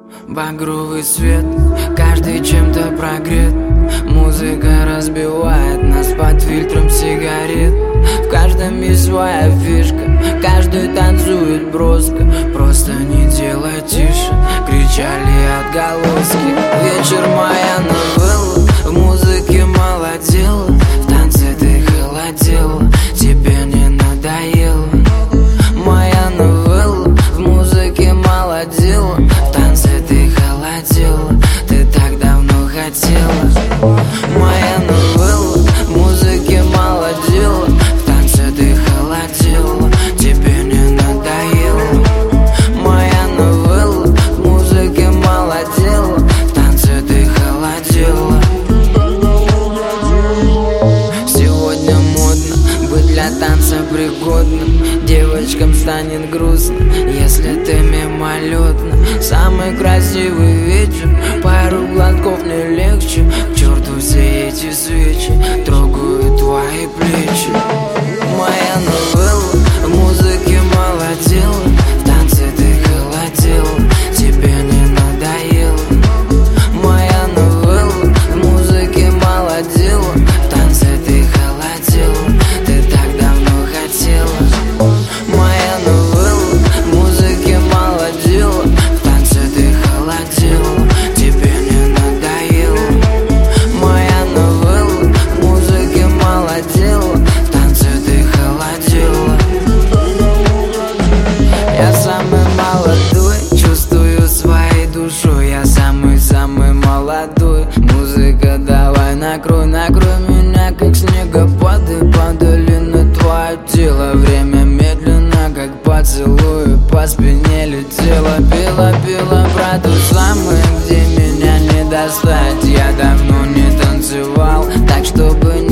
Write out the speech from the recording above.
Багровый свет, каждый чем-то прогрет. Музыка разбивает нас под фильтром сигарет. В каждом есть своя фишка, каждый танцует броско. Просто не делай тише, кричали отголоски. Вечер моя новелла, в музыке мало дела. В танце ты холодела, тебе не надоело. Моя новелла, в музыке мало дела. В танце ты холодела, ты так давно хотела. Моя новелла, в музыке мало дела. В танце ты холодела, тебе не надоело. Моя новелла, в музыке мало дела. В танце ты холодела. Сегодня модно быть для танца пригодным. Девочкам станет грустно, если ты мимолетно. Самый красивый вечер, пару глотков не легче. К черту все эти свечи, трогают твои плечи. Моя новелла, в музыке мало дела. В танце ты холодела, тебе не надоело. Моя новелла, в музыке мало дела. В танце ты холодела, ты так давно хотела. Моя новелла, в музыке мало дела. В танце ты холодела, тебе не надоело. Моя новелла, в музыке мало дела. В танце ты холодела. Я самый молодой, чувствую своей душой. Я самый-самый молодой. Музыка, давай накрой, накрой меня, как снегопады. Падали на твое тело, время медленно, как поцелуй. По спине летела, пела про ту самую, где меня не достать. Я давно не танцевал, так чтобы